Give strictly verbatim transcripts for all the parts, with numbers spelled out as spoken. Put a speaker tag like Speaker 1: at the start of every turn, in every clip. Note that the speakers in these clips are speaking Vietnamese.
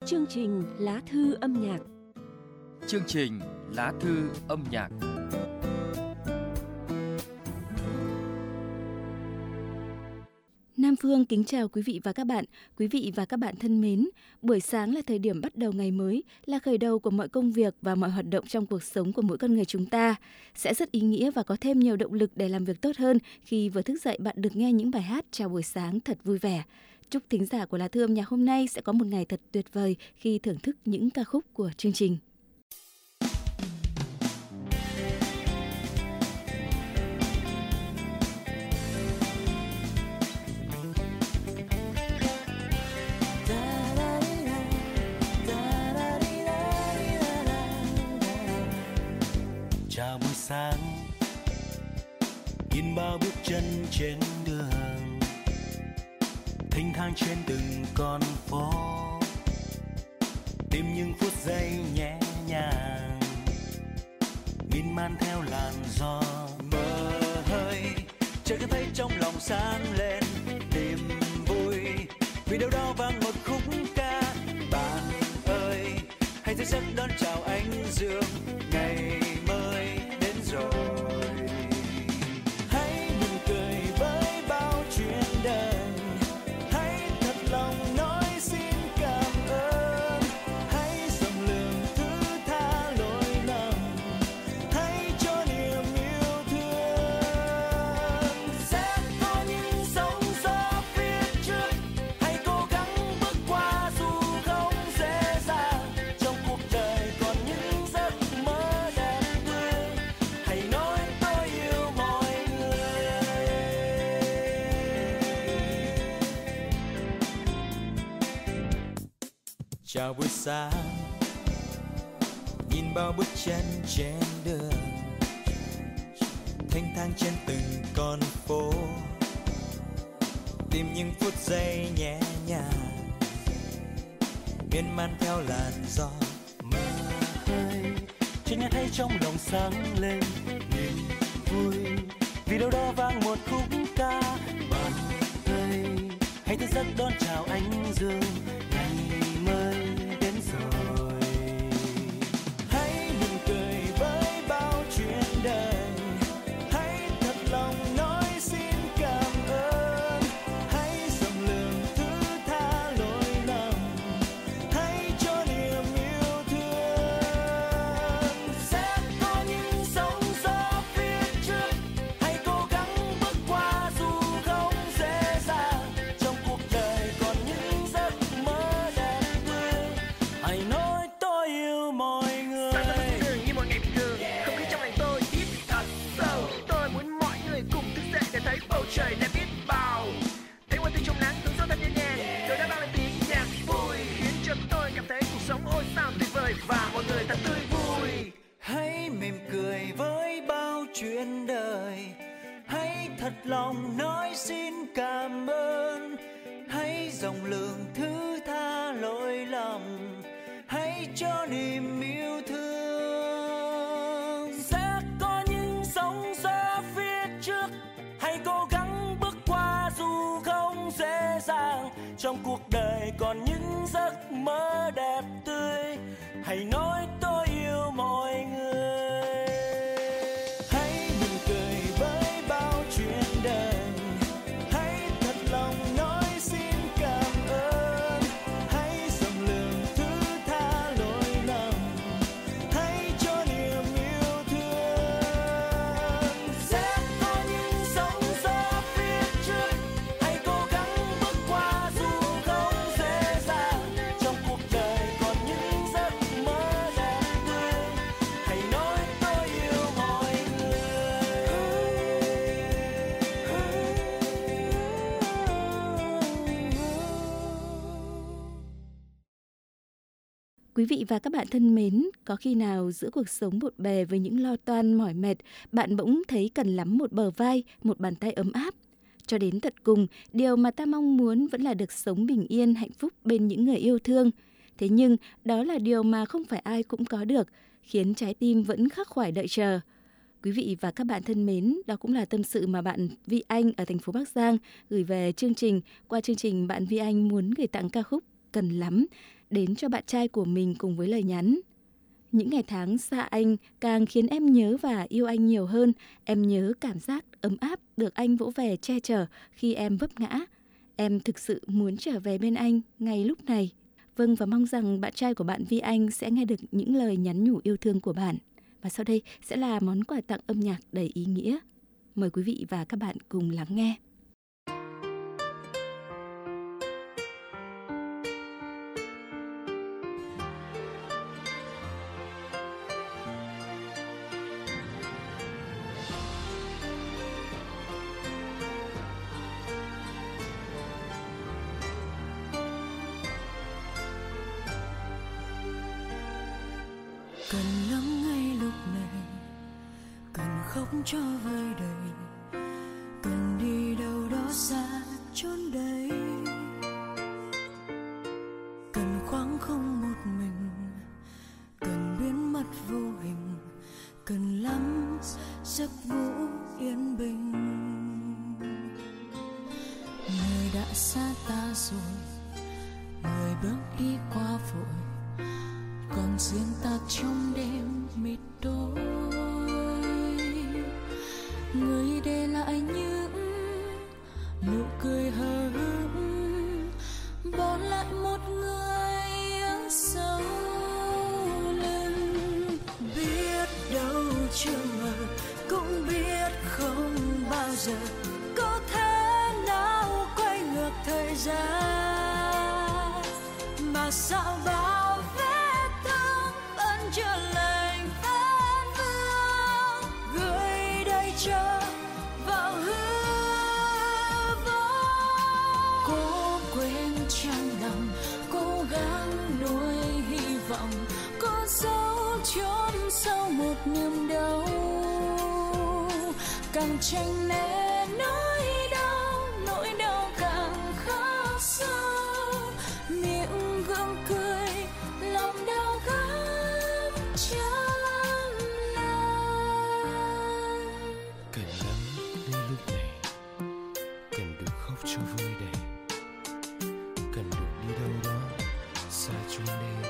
Speaker 1: Chương trình Lá thư âm nhạc.
Speaker 2: Chương trình Lá thư âm nhạc.
Speaker 3: Nam Phương kính chào quý vị và các bạn. Quý vị và các bạn thân mến, buổi sáng là thời điểm bắt đầu ngày mới, là khởi đầu của mọi công việc và mọi hoạt động trong cuộc sống của mỗi con người chúng ta. Sẽ rất ý nghĩa và có thêm nhiều động lực để làm việc tốt hơn khi vừa thức dậy bạn được nghe những bài hát chào buổi sáng thật vui vẻ. Chúc thính giả của Lá thư âm nhạc hôm nay sẽ có một ngày thật tuyệt vời khi thưởng thức những ca khúc của chương trình.
Speaker 4: Chào buổi sáng, nhìn bao bước chân trên đường, thênh thang trên từng con phố, tìm những phút giây nhẹ nhàng, miên man theo làn gió mơ hơi, chợt cảm thấy trong lòng sáng lên niềm vui, vì đâu đó vang một khúc ca. Bạn ơi, hãy thức giấc đón chào ánh dương, ngày mới đến rồi. Hãy mỉm cười với bao chuyện đời, hãy thật lòng nói xin cảm ơn, hãy rộng lượng thứ tha lỗi lầm, hãy cho niềm yêu thương. Sẽ có những sóng gió phía trước, hãy cố gắng bước qua dù không dễ dàng. Trong cuộc đời còn những giấc mơ đẹp tươi, hãy nói tôi yêu mọi người. Chào buổi sáng, nhìn bao bước chân trên đường, thênh thang trên từng con phố, tìm những phút giây nhẹ nhàng, miên man theo làn gió mơ hơi, chỉ nghe thấy trong lòng sáng lên niềm vui, vì đâu đó vang một khúc ca. Bạn ơi, hãy thức giấc đón chào ánh dương, ngày mới đến rồi. Hãy mỉm cười với bao chuyện đời, hãy thật lòng nói xin cảm ơn, hãy rộng lượng thứ tha lỗi lầm, hãy cho niềm yêu thương. Sẽ có những sóng gió phía trước, hãy cố gắng bước qua dù không dễ dàng. Trong cuộc đời còn những giấc mơ đẹp tươi, hãy nói tôi yêu mọi người.
Speaker 5: Sáng ra bình thường như một ngày bình thường, không khí trong lành tôi hít thật sâu. Tôi muốn mọi người cùng thức dậy để thấy bầu trời đẹp biết bao. Thấy hoa tươi trong nắng, tiếng gió thật nhẹ nhàng, tôi đã bao lên tiếng nhạc vui, khiến cho tôi cảm thấy cuộc sống ôi sao tuyệt vời và mọi người thật tươi vui.
Speaker 4: Hãy mỉm cười với bao chuyện đời, hãy thật lòng nói xin cảm ơn, hãy rộng lượng thứ tha lỗi lầm, hãy cho niềm yêu thương. Sẽ có những sóng gió phía trước, hãy cố gắng bước qua dù không dễ dàng. Trong cuộc đời còn những giấc mơ đẹp tươi, hãy nói tôi yêu mọi người. Hãy mỉm cười với bao chuyện đời, hãy thật lòng nói xin cảm ơn, hãy rộng lượng thứ tha lỗi lầm, hãy cho niềm yêu thương. Sẽ có những sóng gió phía trước, hãy cố gắng bước qua dù không dễ dàng. Trong cuộc đời còn những giấc mơ đẹp tươi, hãy nói tôi yêu mọi người.
Speaker 3: Quý vị và các bạn thân mến, có khi nào giữa cuộc sống bộn bề với những lo toan mỏi mệt, bạn bỗng thấy cần lắm một bờ vai, một bàn tay ấm áp? Cho đến tận cùng, điều mà ta mong muốn vẫn là được sống bình yên, hạnh phúc bên những người yêu thương. Thế nhưng, đó là điều mà không phải ai cũng có được, khiến trái tim vẫn khắc khoải đợi chờ. Quý vị và các bạn thân mến, đó cũng là tâm sự mà bạn Vi Anh ở thành phố Bắc Giang gửi về chương trình. Qua chương trình, bạn Vi Anh muốn gửi tặng ca khúc Cần Lắm đến cho bạn trai của mình cùng với lời nhắn. Những ngày tháng xa anh càng khiến em nhớ và yêu anh nhiều hơn. Em nhớ cảm giác ấm áp được anh vỗ về che chở khi em vấp ngã. Em thực sự muốn trở về bên anh ngay lúc này. Vâng, và mong rằng bạn trai của bạn Vi Anh sẽ nghe được những lời nhắn nhủ yêu thương của bạn. Và sau đây sẽ là món quà tặng âm nhạc đầy ý nghĩa. Mời quý vị và các bạn cùng lắng nghe.
Speaker 6: Cần lắng ngay lúc này, cần khóc cho vơi đầy, cần đi đâu đó xa chốn đây, cần khoảng không một mình, cần biến mất vô hình, cần lắm giấc ngủ yên bình. Người đã xa ta rồi, người bước đi qua vội, còn riêng ta trong đêm mịt tối. Người để lại những nụ cười hờ hững, bỏ lại một người ở sau lưng. Biết đâu chưa ngờ, cũng biết không bao giờ có thể nào quay ngược thời gian, mà sao bao chưa lành phán vương, gửi đây chờ vào hư vô. Cố quên trong lòng, cố gắng nuôi hy vọng, có dấu chốn sau một niềm đau, càng tranh né nỗi đau, nỗi đau càng khắc sâu. Miệng gượng cười, lòng đau gắt
Speaker 7: cho vui đầy, cần được đi đâu đó xa chốn đây.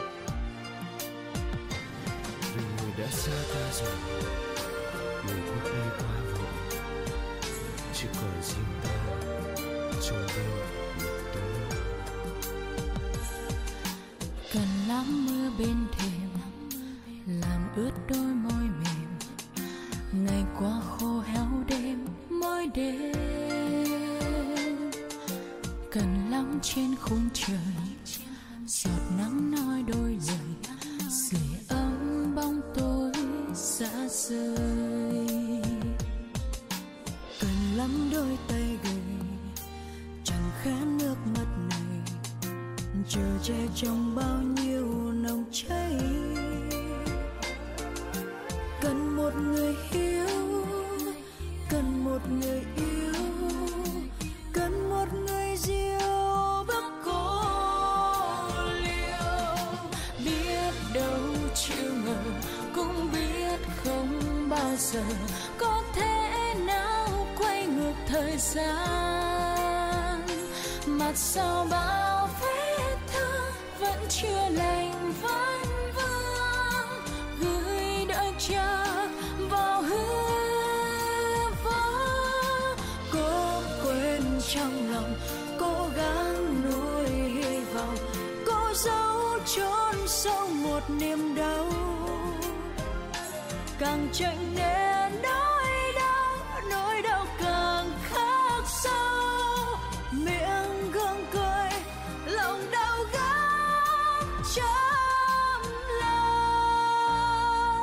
Speaker 7: Vì người đã xa ta rồi, người bước đi quá vội, chỉ còn riêng ta trong đêm mịt tối.
Speaker 6: Cần lắm mưa bên thềm, làm ướt đôi môi mềm, ngày qua khô héo đêm mỗi đêm. Cần lắm trên khung trời, giọt nắng nói đôi lời, sưởi ấm bóng tối xa rời. Cần lắm đôi tay gầy, chẳng khẽ nước mắt này, chờ che trong bao nhiêu nồng cháy. Cần một người hiếu, cần một người yêu, cần một người diêu bắc cô liêu. Biết đâu chưa ngờ, cũng biết không bao giờ có thể nào quay ngược thời gian, mà sao bao vết thương vẫn chưa lành vẫn vương, gửi đợi chờ vào hư vô. Cố quên trong lòng, cố gắng nuôi hy vọng, cố giấu chốn sâu một niềm đau, càng tranh né nỗi đau, nỗi đau càng khắc sâu. Miệng gượng cười, lòng đau gắt trong lòng.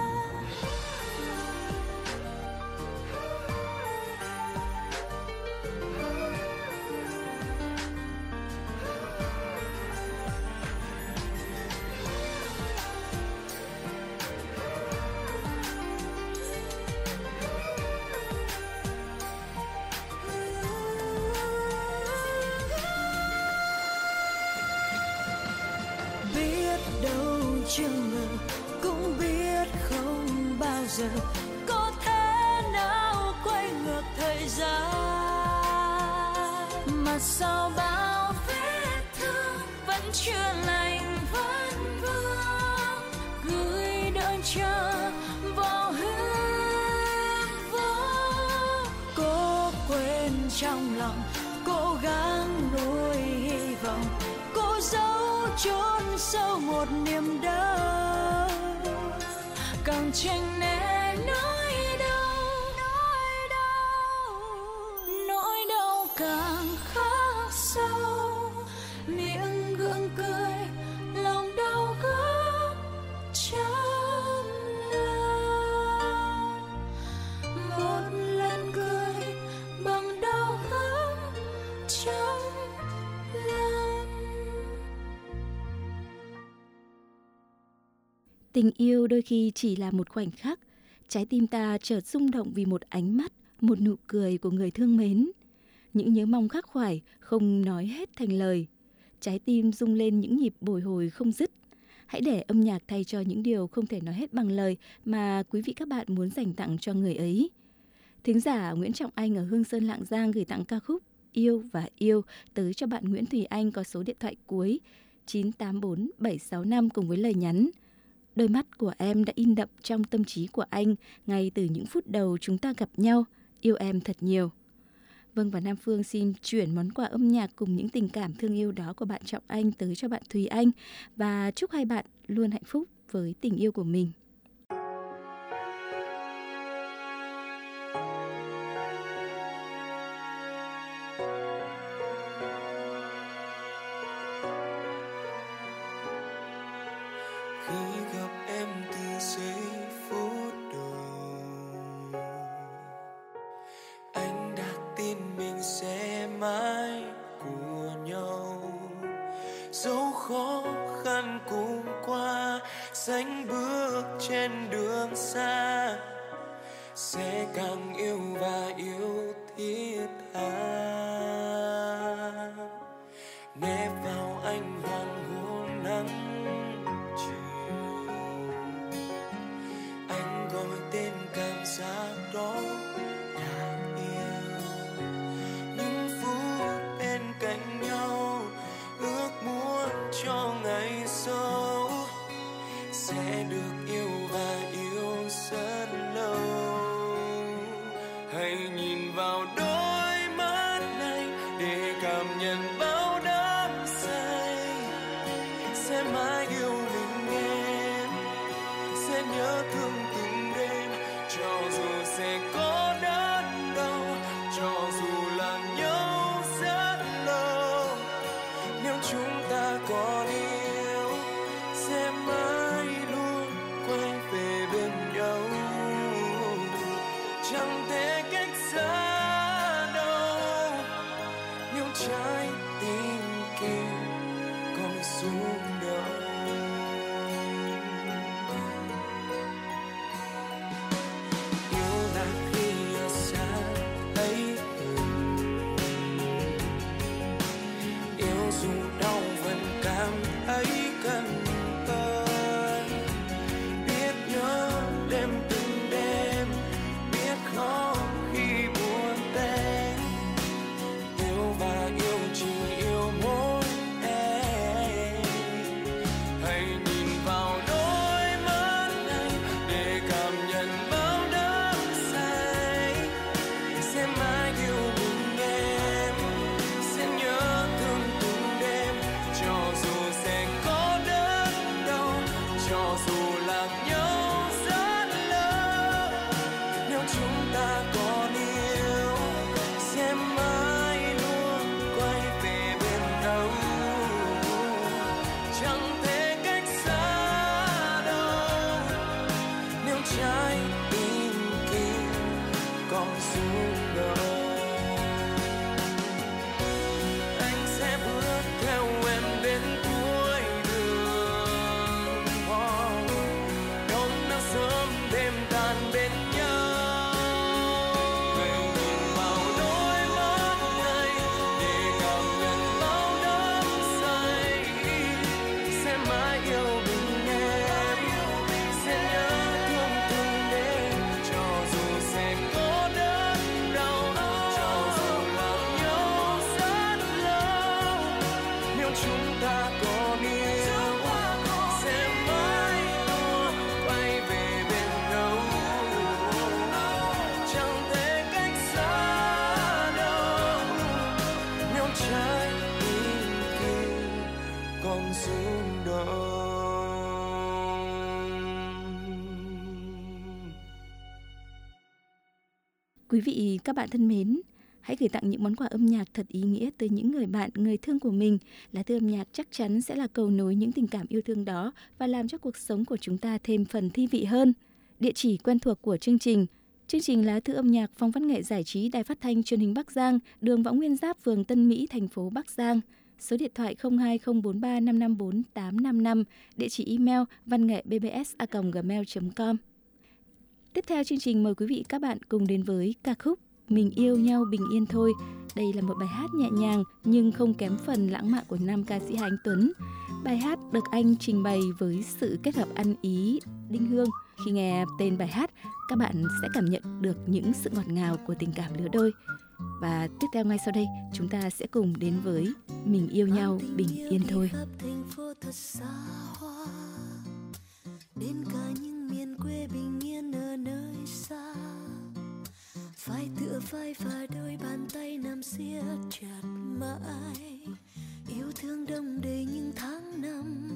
Speaker 6: Chưa ngờ, cũng biết không bao giờ có thể nào quay ngược thời gian, mà sao bao vết thương vẫn chưa lành vẫn vương gửi đợi chờ vào hư vô. Cô quên trong lòng cố gắng nuôi hy vọng, cô giấu chôn sâu một niềm đau, càng tranh né nỗi đau, nỗi đau, nỗi đau càng khắc sâu. Miệng gượng cười, lòng đau gấp trăm lần. Một lần cười bằng đau gấp trăm lần.
Speaker 3: Tình yêu đôi khi chỉ là một khoảnh khắc, trái tim ta chợt rung động vì một ánh mắt, một nụ cười của người thương mến. Những nhớ mong khắc khoải không nói hết thành lời, trái tim rung lên những nhịp bồi hồi không dứt. Hãy để âm nhạc thay cho những điều không thể nói hết bằng lời mà quý vị các bạn muốn dành tặng cho người ấy. Thính giả Nguyễn Trọng Anh ở Hương Sơn Lạng Giang gửi tặng ca khúc Yêu và Yêu tới cho bạn Nguyễn Thùy Anh có số điện thoại cuối chín tám bốn bảy sáu năm cùng với lời nhắn: đôi mắt của em đã in đậm trong tâm trí của anh ngay từ những phút đầu chúng ta gặp nhau. Yêu em thật nhiều. Vâng, và Nam Phương xin chuyển món quà âm nhạc cùng những tình cảm thương yêu đó của bạn Trọng Anh tới cho bạn Thùy Anh và chúc hai bạn luôn hạnh phúc với tình yêu của mình.
Speaker 7: Khi gặp em từ giây phút đầu, anh đã tin mình sẽ mãi của nhau, dẫu khó khăn cùng qua, sánh bước trên đường xa, sẽ càng yêu và yêu thiết tha. Nép vào anh hoàng hôn nắng chiều, anh gọi tên cảm giác đó là yêu. Những phút bên cạnh nhau, ước muốn cho ngày sau sẽ được yêu và yêu rất lâu. Hãy nhìn vào đôi mắt này để cảm nhận bao đắm say, sẽ mãi yêu mình em, sẽ nhớ thương từng đêm, cho dù sẽ có đớn đau, cho dù là nhau rất lâu. Nếu chúng ta còn yêu, sẽ mãi luôn quay về bên nhau, chẳng thể cách xa đâu. Nếu trái tim kia còn rung động, yêu là khi ở xa thấy hình, yêu dù đau vẫn cảm thấy cần tới. Biết nhớ đêm từng đêm, biết khó khi buồn tênh, yêu và yêu chỉ yêu mỗi em. Hãy nhìn vào đôi mắt này để cảm nhận bao đắm say, sẽ mãi yêu mình em, sẽ nhớ thương từng đêm, rung động.
Speaker 3: Quý vị, các bạn thân mến, hãy gửi tặng những món quà âm nhạc thật ý nghĩa tới những người bạn, người thương của mình. Lá thư âm nhạc chắc chắn sẽ là cầu nối những tình cảm yêu thương đó và làm cho cuộc sống của chúng ta thêm phần thi vị hơn. Địa chỉ quen thuộc của chương trình: chương trình Lá thư âm nhạc, Phòng Văn nghệ Giải trí, Đài Phát thanh Truyền hình Bắc Giang, đường Võ Nguyên Giáp, phường Tân Mỹ, thành phố Bắc Giang. Số điện thoại không hai không bốn ba năm năm bốn tám năm năm, địa chỉ email văn nghệ b b s a còng gmail chấm com. Tiếp theo chương trình mời quý vị các bạn cùng đến với ca khúc Mình yêu nhau bình yên thôi. Đây là một bài hát nhẹ nhàng nhưng không kém phần lãng mạn của nam ca sĩ Hà Anh Tuấn. Bài hát được anh trình bày với sự kết hợp ăn ý đinh hương. Khi nghe tên bài hát, các bạn sẽ cảm nhận được những sự ngọt ngào của tình cảm lứa đôi. Và tiếp theo ngay sau đây, chúng ta sẽ cùng đến với Mình yêu nhau bình yên thôi.
Speaker 8: Đến cả những miền quê bình yên ở nơi xa, phải tựa vai và đôi bàn tay nắm siết chặt mãi, yêu thương đông đầy những tháng năm.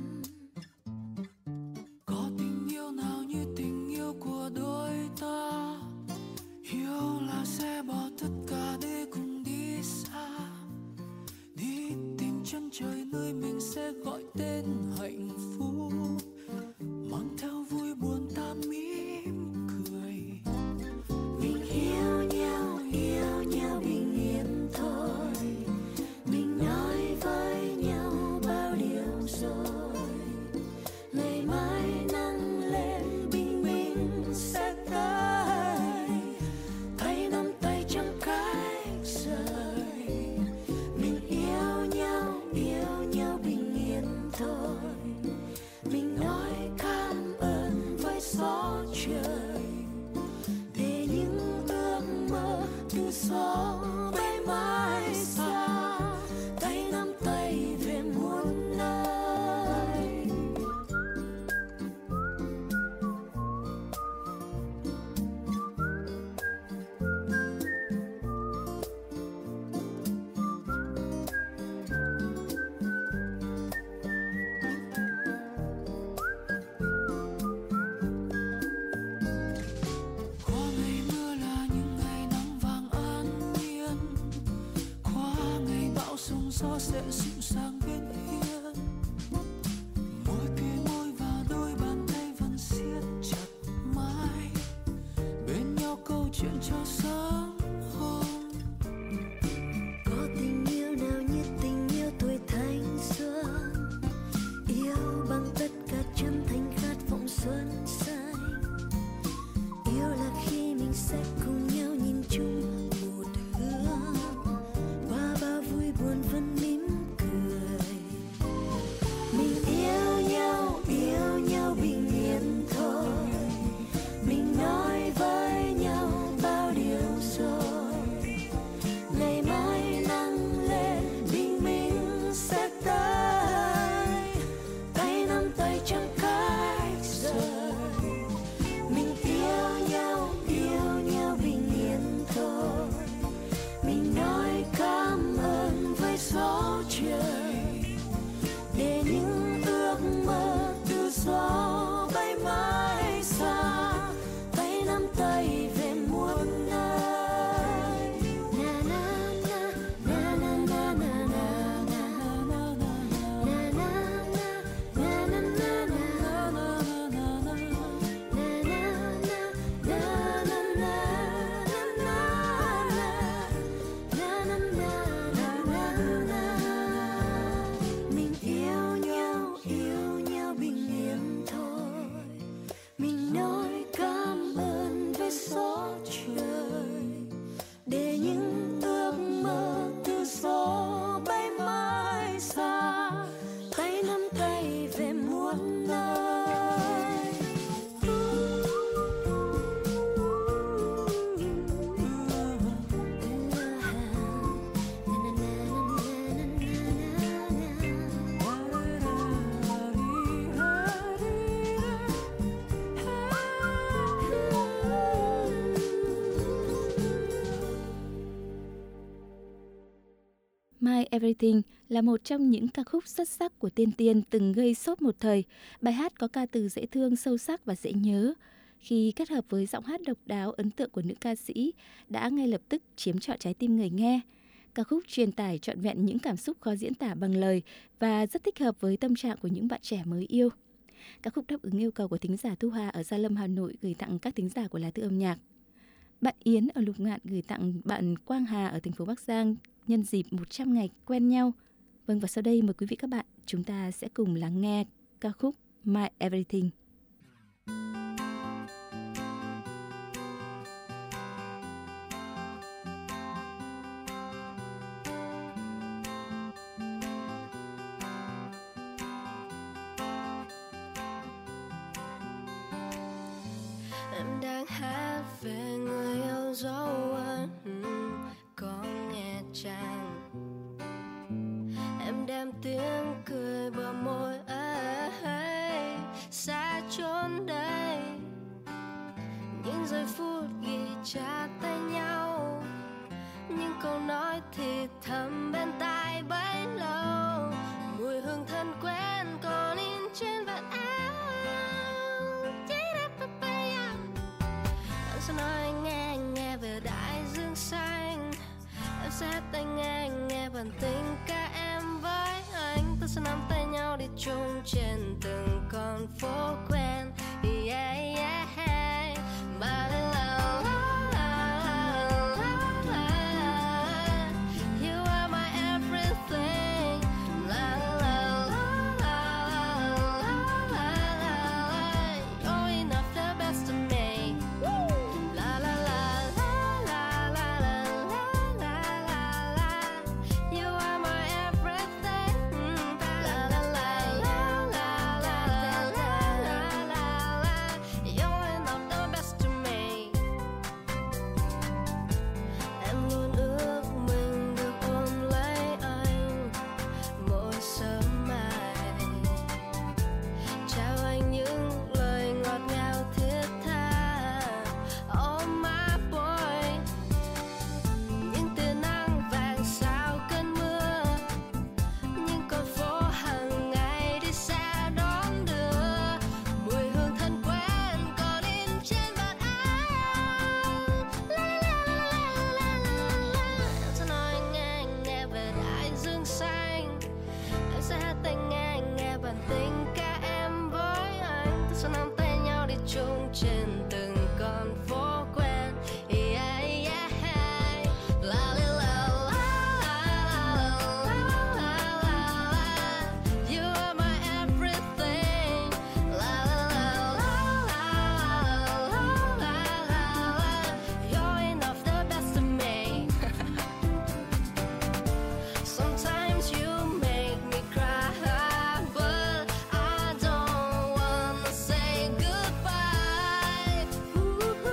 Speaker 6: Có tình yêu nào như tình yêu của đôi ta, yêu là sẽ bỏ tất cả để cùng đi xa, đi tìm chân trời nơi mình sẽ gọi tên hạnh phúc, mang theo vui buồn ta mỉm cười.
Speaker 8: Mình yêu nhau, yêu nhau bình yên thôi, mình nói với nhau bao điều rồi, ngày mai nắng lên bình minh sẽ tới, tay nắm tay chẳng cách rời. Mình yêu nhau, yêu nhau bình yên thôi, mình nói cảm ơn với gió trời, để những ước mơ từ gió bay mãi xa, tay nắm tay về muôn nơi.
Speaker 6: Qua ngày mưa là những ngày nắng vàng an nhiên, qua ngày bão sóng gió sẽ dịu dàng bên hiên, môi kề môi và đôi bàn tay vẫn siết chặt mãi, bên nhau câu chuyện cho sớm hôm.
Speaker 8: Có tình yêu nào như tình yêu tuổi thanh xuân, yêu bằng tất cả chân thành khát vọng xuân xanh. Yêu là khi mình sẽ cùng nhau nhìn chung một hướng, qua bao vui buồn vẫn mỉm cười.
Speaker 3: My Everything là một trong những ca khúc xuất sắc của Tiên Tiên từng gây sốt một thời. Bài hát có ca từ dễ thương, sâu sắc và dễ nhớ. Khi kết hợp với giọng hát độc đáo, ấn tượng của nữ ca sĩ đã ngay lập tức chiếm trọn trái tim người nghe. Ca khúc truyền tải trọn vẹn những cảm xúc khó diễn tả bằng lời và rất thích hợp với tâm trạng của những bạn trẻ mới yêu. Ca khúc đáp ứng yêu cầu của thính giả Thu Hà ở Gia Lâm, Hà Nội gửi tặng các thính giả của Lá Thư Âm Nhạc. Bạn Yến ở Lục Ngạn gửi tặng bạn Quang Hà ở thành phố Bắc Giang nhân dịp một trăm ngày quen nhau. Vâng, và sau đây mời quý vị các bạn, chúng ta sẽ cùng lắng nghe ca khúc My Everything.
Speaker 6: Em đang hát về người yêu dấu ấn, có nghe chăng? Em đem tiếng cười bờ môi ấy xa chốn đây, những giây phút ghi chặt tay nhau, những câu nói thì thầm bên tai bấy lâu, mùi hương thân quen còn in trên vạt áo. Em sẽ nói nghe nghe về đại dương xanh, em sẽ tay nghe nghe bản tình ca em với anh. Ta sẽ nắm tay nhau đi chung trên từng con phố quen. Yeah, yeah, yeah. Ba la la la la la la. You are my everything. La la la la la la la. You're enough, the best of me. La la la la la la la la la la. You are my everything. La la la la la la la la la. You're enough, the best of me. Em luôn ước mình được ôm lấy anh mỗi sớm mai, trao anh những lời ngọt ngào thiết tha. Oh my boy, những tia nắng vàng sau cơn mưa, những con phố hàng ngày đi xa đón đưa, mùi hương thân quen còn in trên vạt áo. La la la la la la. Em sẽ nói nghe nghe về đại dương xanh, em sẽ hát tay nghe nghe bản tình ca em với anh. Ta sẽ nắm tay nhau đi chung trên từng con phố quen. Yeah, yeah, yeah. La la la la la la la la. You are my everything. La la la la la la la la. You're enough, the best of me. Sometimes you make me cry, but I don't wanna say goodbye. Ooh,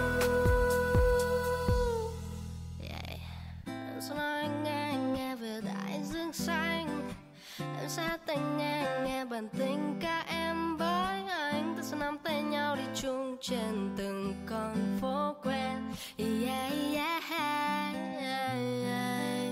Speaker 6: yeah. Em sẽ nói nghe nghe về đại dương xanh, em sẽ tay nghe nghe bản tình ca em với anh. Ta sẽ nắm tay nhau đi chung trên từng con phố quen. Yeah, yeah, yeah.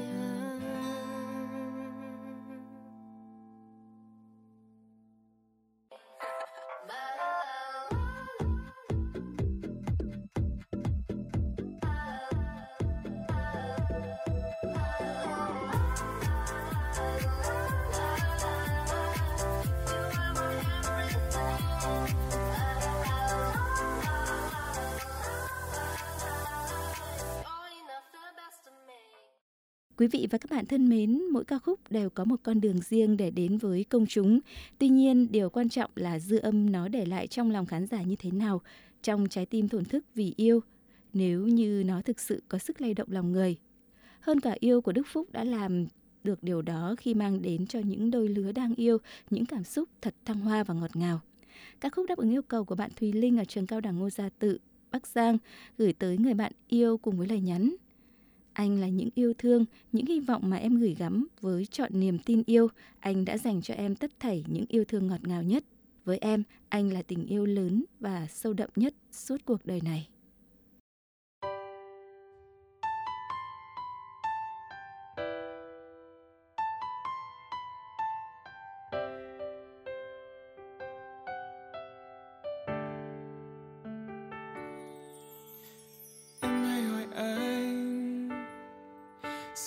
Speaker 3: Quý vị và các bạn thân mến, mỗi ca khúc đều có một con đường riêng để đến với công chúng. Tuy nhiên, điều quan trọng là dư âm nó để lại trong lòng khán giả như thế nào, trong trái tim thổn thức vì yêu, nếu như nó thực sự có sức lay động lòng người. Hơn cả yêu của Đức Phúc đã làm được điều đó khi mang đến cho những đôi lứa đang yêu những cảm xúc thật thăng hoa và ngọt ngào. Ca khúc đáp ứng yêu cầu của bạn Thùy Linh ở trường cao đẳng Ngô Gia Tự, Bắc Giang gửi tới người bạn yêu cùng với lời nhắn: anh là những yêu thương, những hy vọng mà em gửi gắm với trọn niềm tin yêu. Anh đã dành cho em tất thảy những yêu thương ngọt ngào nhất. Với em, anh là tình yêu lớn và sâu đậm nhất suốt cuộc đời này.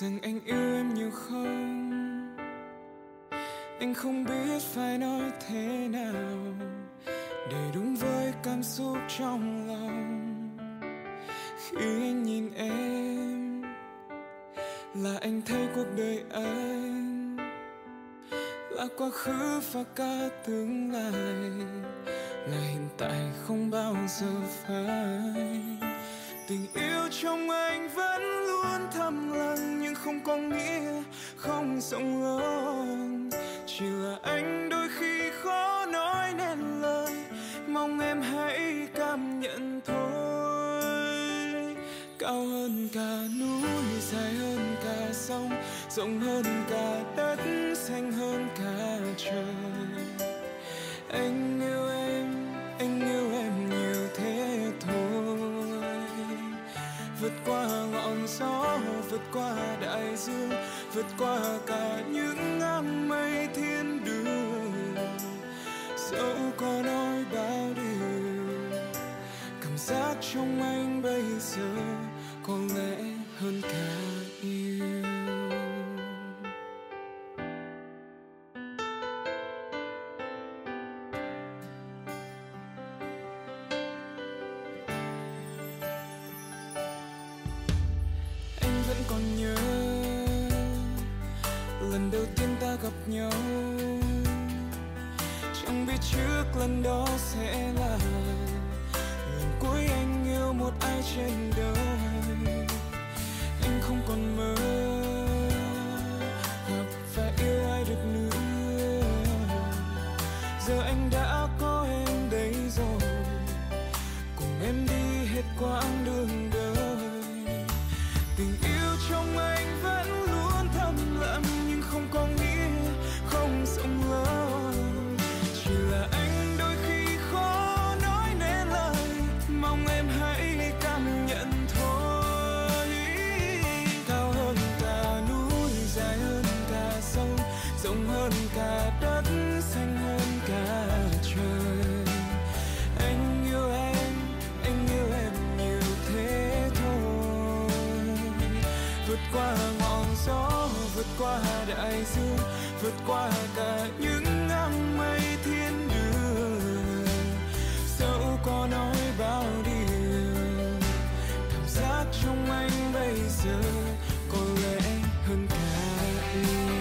Speaker 9: rằng anh yêu em nhiều không. Anh không biết phải nói thế nào để đúng với cảm xúc trong lòng. Khi anh nhìn em là anh thấy cuộc đời anh là quá khứ và cả tương lai, là hiện tại không bao giờ phai. Tình yêu trong anh vẫn luôn thầm lặng, nhưng không có nghĩa không rộng lớn. Chỉ là anh đôi khi khó nói nên lời, mong em hãy cảm nhận thôi. Cao hơn cả núi, dài hơn cả sông, rộng hơn cả đất, xanh hơn cả trời. Anh yêu em, anh yêu em nhiều thế thôi. Vượt qua ngọn gió, vượt qua đại dương, vượt qua cả những áng mây thiên đường. Dẫu có nói bao điều, cảm giác trong anh bây giờ có lẽ hơn cả yêu. Anh vẫn còn nhớ lần đầu tiên ta gặp nhau, chẳng biết trước lần đó sẽ là lần cuối anh yêu một ai trên đời. Anh không còn mơ gặp và yêu ai được nữa, giờ anh đã có em đây rồi, cùng em đi hết quãng đường đời. Tình yêu trong anh vẫn luôn thầm lặng, nhưng không có nghĩa không rộng lớn. Chỉ là anh đôi khi khó nói nên lời, mong em hãy cảm nhận thôi. Cao hơn cả núi, dài hơn cả sông, rộng hơn cả đất, xanh hơn cả trời. Anh yêu em, anh yêu em nhiều thế thôi. Vượt qua ngọn gió, vượt qua đại dương, vượt qua cả những áng mây thiên đường. Dẫu có nói bao điều, cảm giác trong anh bây giờ có lẽ hơn cả yêu.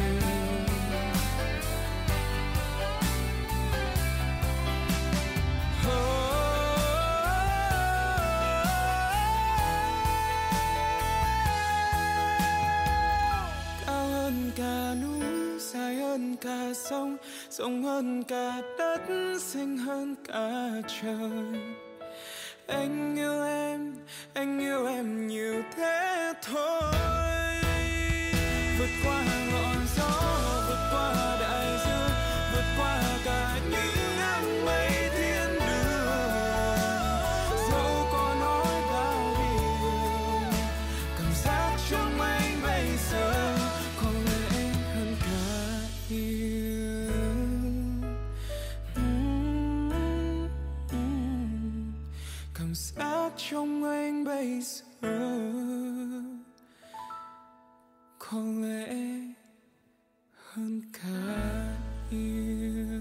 Speaker 9: Cả sông, rộng hơn cả đất, xanh hơn cả trời. Anh yêu em, anh yêu em nhiều thế thôi. Vượt qua ngọn gió, vượt qua đại dương, vượt qua cả những áng mây thiên đường. Dẫu có nói bao điều, cảm giác trong anh bây giờ có lẽ hơn cả yêu. Cảm giác trong anh bây giờ có lẽ hơn cả yêu.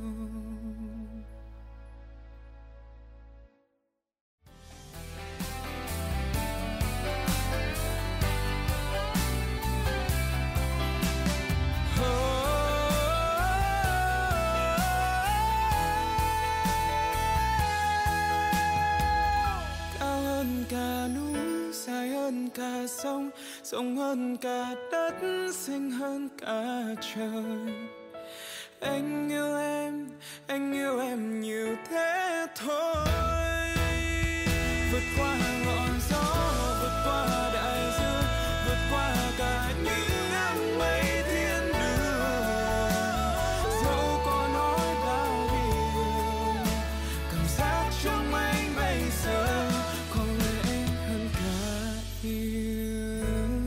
Speaker 9: Cả sông, rộng hơn cả đất, xanh hơn cả trời. Anh yêu em, anh yêu em nhiều thế thôi. Vượt qua ngọn gió, vượt qua đại dương, vượt qua cả những áng mây thiên đường. Dẫu có nói bao điều, cảm giác trong anh bây giờ có lẽ hơn cả yêu.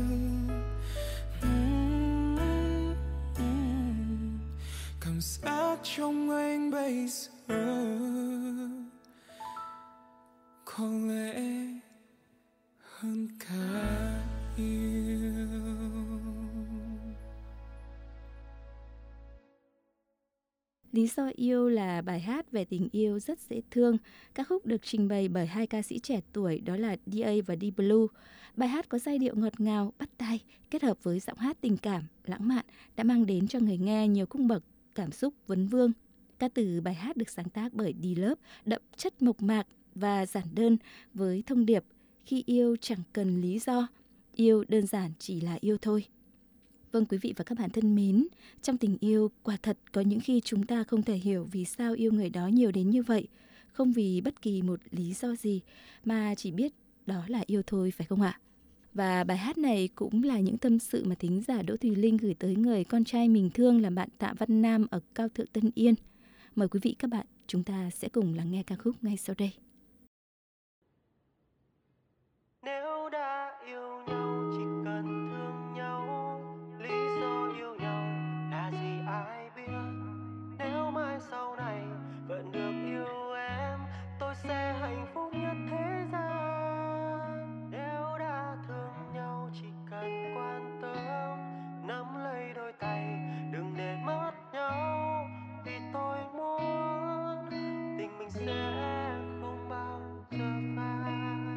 Speaker 9: Cảm giác trong anh bây giờ có lẽ hơn cả yêu.
Speaker 3: Lý do yêu là bài hát về tình yêu rất dễ thương. Ca khúc được trình bày bởi hai ca sĩ trẻ tuổi đó là đê a và D Blue. Bài hát có giai điệu ngọt ngào, bắt tai, kết hợp với giọng hát tình cảm, lãng mạn đã mang đến cho người nghe nhiều cung bậc cảm xúc vấn vương. Ca từ bài hát được sáng tác bởi D-Love, đậm chất mộc mạc và giản đơn với thông điệp khi yêu chẳng cần lý do, yêu đơn giản chỉ là yêu thôi. Vâng, quý vị và các bạn thân mến, trong tình yêu quả thật có những khi chúng ta không thể hiểu vì sao yêu người đó nhiều đến như vậy, không vì bất kỳ một lý do gì mà chỉ biết đó là yêu thôi, phải không ạ? Và bài hát này cũng là những tâm sự mà thính giả Đỗ Thùy Linh gửi tới người con trai mình thương là bạn Tạ Văn Nam ở Cao Thượng Tân Yên. Mời quý vị các bạn, chúng ta sẽ cùng lắng nghe ca khúc ngay sau đây.
Speaker 7: Nếu đã yêu nhau chỉ cần thương nhau, lý do yêu nhau là gì ai biết. Nếu mai sau này vẫn được yêu em, tôi sẽ hạnh phúc nhất thế gian. Nếu đã thương nhau chỉ cần quan tâm, nắm lấy đôi tay đừng để mất nhau. Vì tôi muốn tình mình sẽ không bao giờ phai.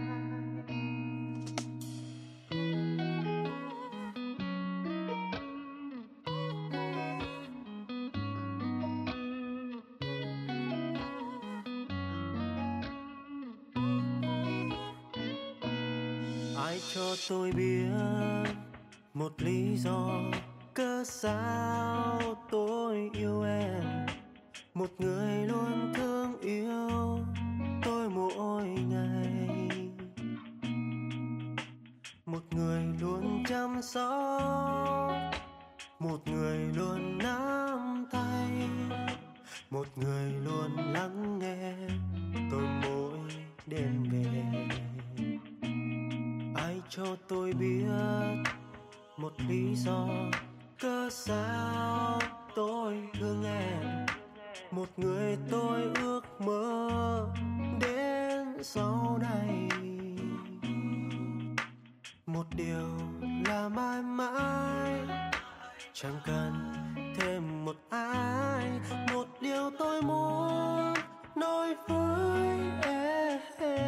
Speaker 7: Ai cho tôi biết một lý do cớ sao tôi yêu em, một người luôn thương yêu tôi mỗi ngày, một người luôn chăm sóc, một người luôn nắm tay, một người luôn lắng nghe tôi mỗi đêm về. Ai cho tôi biết một lý do cớ sao tôi thương em, một người tôi ước mơ đến sau này. Một điều là mãi mãi chẳng cần thêm một ai, một điều tôi muốn nói với em.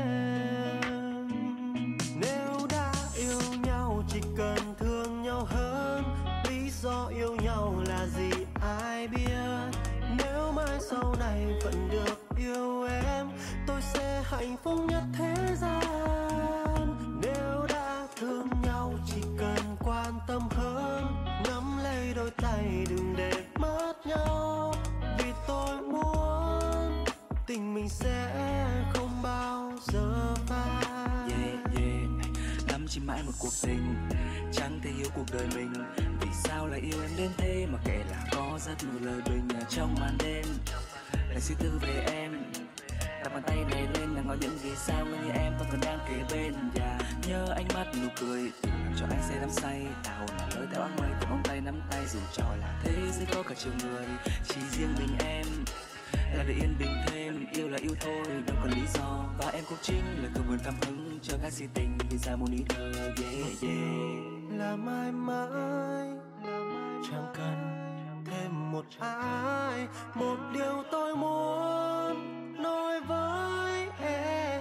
Speaker 7: Nếu đã yêu nhau chỉ cần thương nhau hơn, lý do yêu nhau là gì ai biết. Nếu mai sau này vẫn được yêu em, tôi sẽ hạnh phúc nhất thế gian. Nếu đã thương nhau chỉ cần quan tâm hơn, nắm lấy đôi tay đừng để mất nhau. Vì tôi muốn tình mình sẽ không bao giờ phai.
Speaker 10: Yeah, yeah. Nắm chỉ mãi một cuộc tình, chẳng thể hiểu cuộc đời mình. Vì sao lại yêu em đến thế mà kể là có rất nhiều lời bình ở trong màn đêm. Lại suy tư về em, đặt bàn tay này lên là ngó những vì sao người như em tôi còn đang kề bên. Và nhớ ánh mắt nụ cười từng làm cho anh say đắm say. Tao là lời theo áng mây cùng vòng tay nắm tay, dù cho là thế giới có cả triệu người, chỉ riêng mình em là để yên bình thêm. Yêu là yêu thôi, đâu còn lý do. Và em cũng chính là cầu nguồn cảm hứng cho các si tình vì ra một ý thơ. Yeah, yeah.
Speaker 7: Là mãi mãi chẳng cần thêm một ai, một điều tôi muốn nói với em.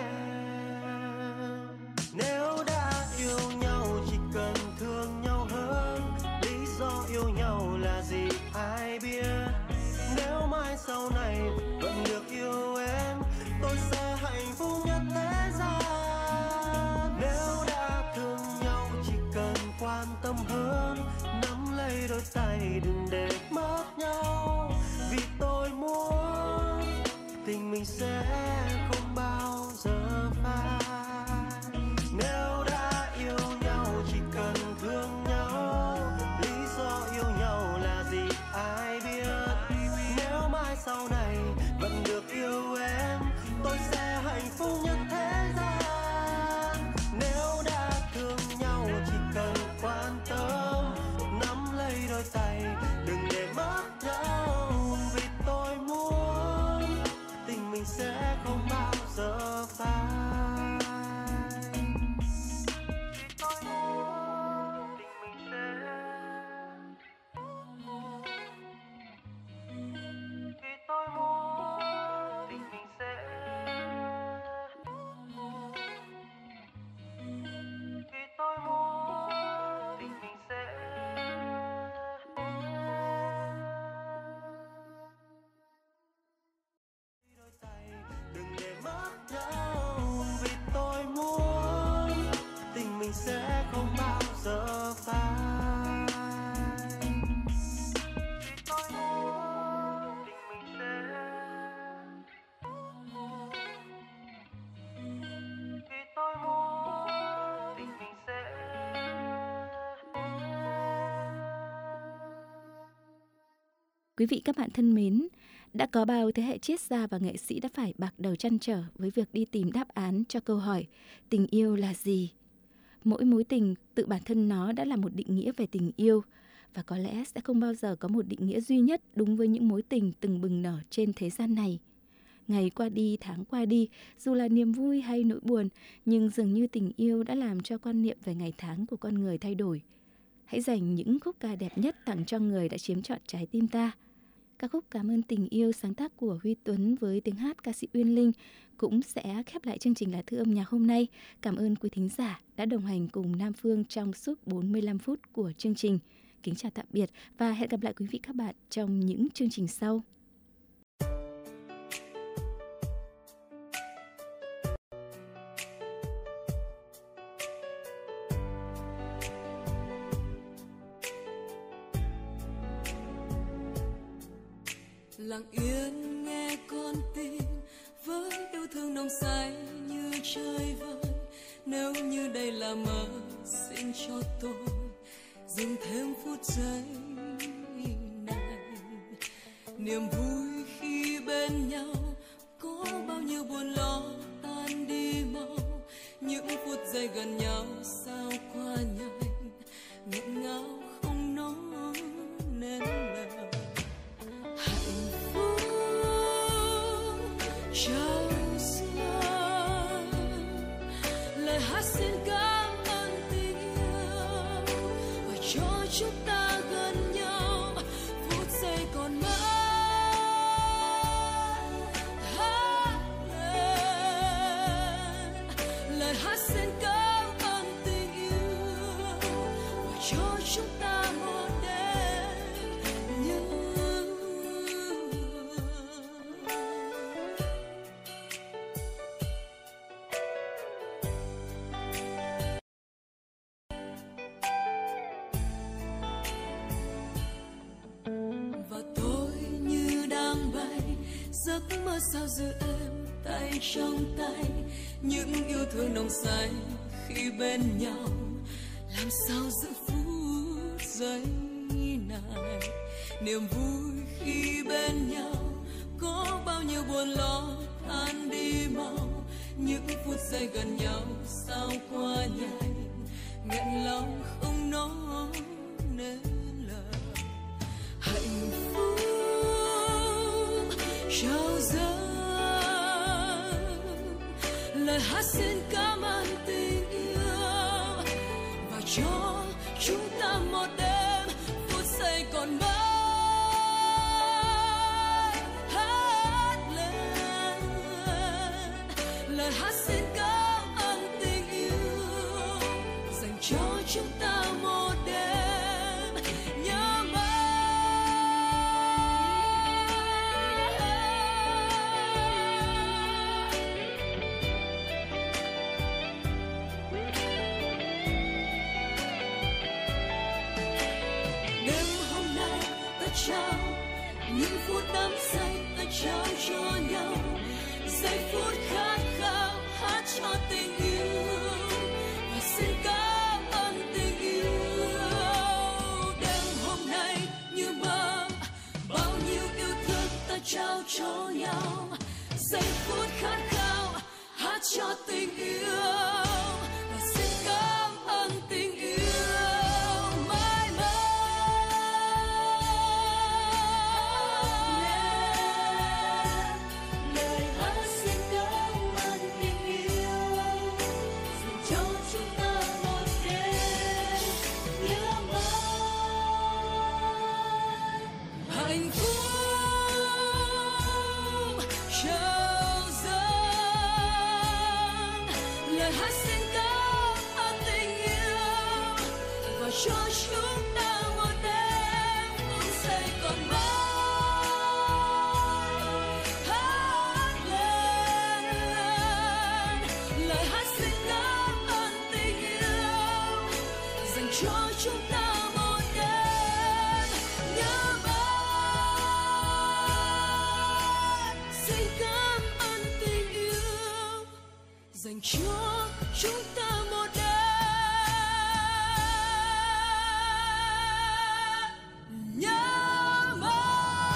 Speaker 7: Nếu đã yêu nhau chỉ cần thương nhau hơn, lý do yêu nhau là gì ai biết. Nếu mai sau này vẫn được yêu em, tôi sẽ hạnh phúc nhất thế gian. Nếu đã thương nhau chỉ cần quan tâm hơn, nắm lấy đôi tay đừng để mất nhau. Vì tôi muốn tình mình sẽ không bao giờ phai. Nếu đã yêu nhau chỉ cần thương nhau, lý do yêu nhau là gì ai biết. Nếu mai sau này vẫn được yêu em, tôi sẽ hạnh phúc nhất thế gian. Nếu đã thương nhau chỉ cần quan tâm, nắm lấy đôi tay đừng để mất nhau. Vì tôi muốn tình mình sẽ không bao
Speaker 3: Quý vị các bạn thân mến, đã có bao thế hệ triết gia và nghệ sĩ đã phải bạc đầu trăn trở với việc đi tìm đáp án cho câu hỏi tình yêu là gì? Mỗi mối tình tự bản thân nó đã là một định nghĩa về tình yêu, và có lẽ sẽ không bao giờ có một định nghĩa duy nhất đúng với những mối tình từng bừng nở trên thế gian này. Ngày qua đi, tháng qua đi, dù là niềm vui hay nỗi buồn, nhưng dường như tình yêu đã làm cho quan niệm về ngày tháng của con người thay đổi. Hãy dành những khúc ca đẹp nhất tặng cho người đã chiếm trọn trái tim ta. Ca khúc Cảm ơn tình yêu sáng tác của Huy Tuấn với tiếng hát ca sĩ Uyên Linh cũng sẽ khép lại chương trình Lá Thư âm nhạc hôm nay. Cảm ơn quý thính giả đã đồng hành cùng Nam Phương trong suốt bốn mươi lăm phút của chương trình. Kính chào tạm biệt và hẹn gặp lại quý vị các bạn trong những chương trình sau.
Speaker 6: Lặng yên nghe con tim với yêu thương nồng say như trời vơi. Nếu như đây là mơ, xin cho tôi dừng thêm phút giây này. Niềm vui khi bên nhau có bao nhiêu buồn lo tan đi mau. Những phút giây gần nhau sao qua nhanh, nghẹn ngào không nói nên lời. Chào xuân, lời hát xin cảm ơn tình yêu và cho chúng ta gần nhau phút giây còn mãi. Hát lên, lời hát xin cảm ơn tình yêu và cho chúng ta một đêm như giấc mơ sao giữ em tay trong tay. Những yêu thương nồng say khi bên nhau, làm sao giữ phút giây này. Niềm vui khi bên nhau có bao nhiêu buồn lo tan đi mau. Những phút giây gần nhau sao qua nhanh, nghẹn lòng không nói nên lời. Hạnh phúc trao dâng, lời hát xin cảm ơn tình yêu và cho chúng ta một đêm phút giây còn mãi. Hát lên, lời hát xin cảm ơn tình yêu dành cho chúng ta một đêm nhớ mãi. Những phút đắm say ta trao cho nhau, giây phút khát khao hát cho tình yêu và xin cảm ơn tình yêu. Đêm hôm nay như mơ, bao nhiêu yêu thương ta trao cho nhau, giây phút khát khao hát cho tình yêu và xin cảm ơn tình yêu. Cho chúng ta một đêm phút giây còn mãi. Hát lên, lời hát xin cảm ơn tình yêu dành cho chúng ta một đêm nhớ mãi. Xin cảm ơn tình yêu dành cho chúng ta một đêm. Nhớ mãi.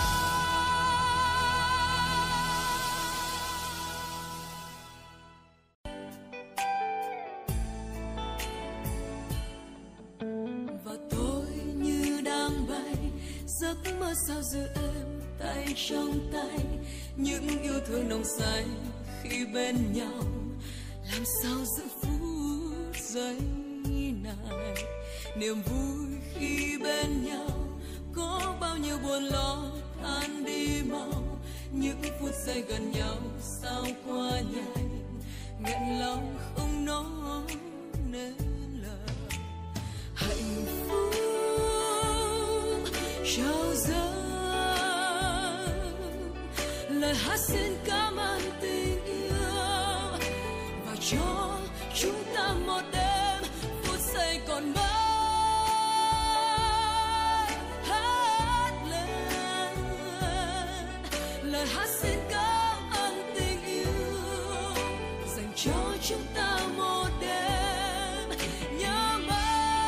Speaker 6: giăng bay, giấc mơ sao giữ em tay trong tay, những yêu thương nồng say khi bên nhau, làm sao giữ phút giây này. Niềm vui khi bên nhau, có bao nhiêu buồn lo tan đi mau, những phút giây gần nhau sao qua nhanh, nghẹn lòng không nói nên lời. Hạnh phúc trao dâng lời hát xin cảm ơn tình yêu, và cho chúng ta một đêm phút giây còn mãi. Hát lên lời hát xin cảm ơn tình yêu, dành cho chúng ta một đêm nhớ mãi.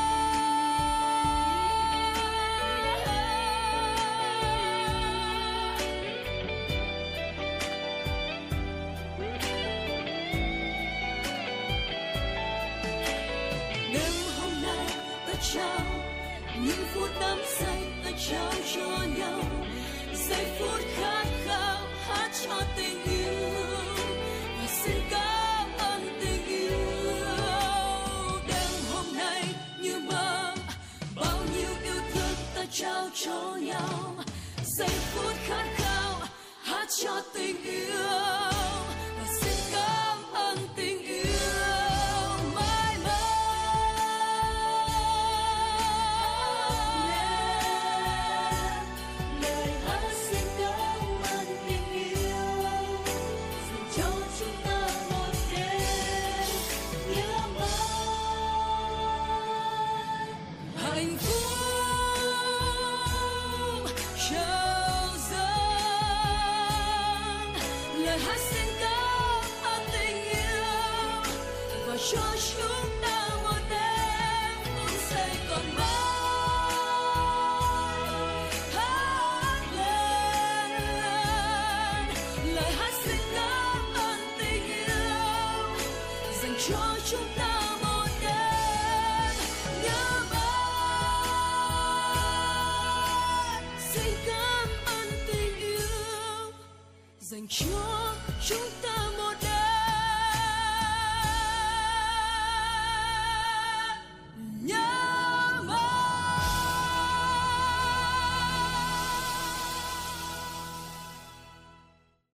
Speaker 6: Đêm hôm nay ta trao những phút đắm say, ta trao cho nhau giây phút khát khao, hát cho tình yêu và xin cảm ơn tình yêu. Đêm hôm nay như mơ, bao nhiêu yêu thương ta trao cho nhau, giây phút khát khao, hát cho tình yêu và xin cảm ơn tình yêu mãi mãi. Lời hát xin cảm ơn tình yêu, dành cho chúng ta một đêm nhớ mãi. Hạnh phúc trao dâng lời hát xin cảm ơn tình yêu, và cho chúng ta một đêm phút giây còn mãi. Hát lên lời hát xin cảm ơn tình yêu, dành cho chúng ta một đêm nhớ mãi. Xin cảm ơn tình yêu, dành cho chúng ta một đêm.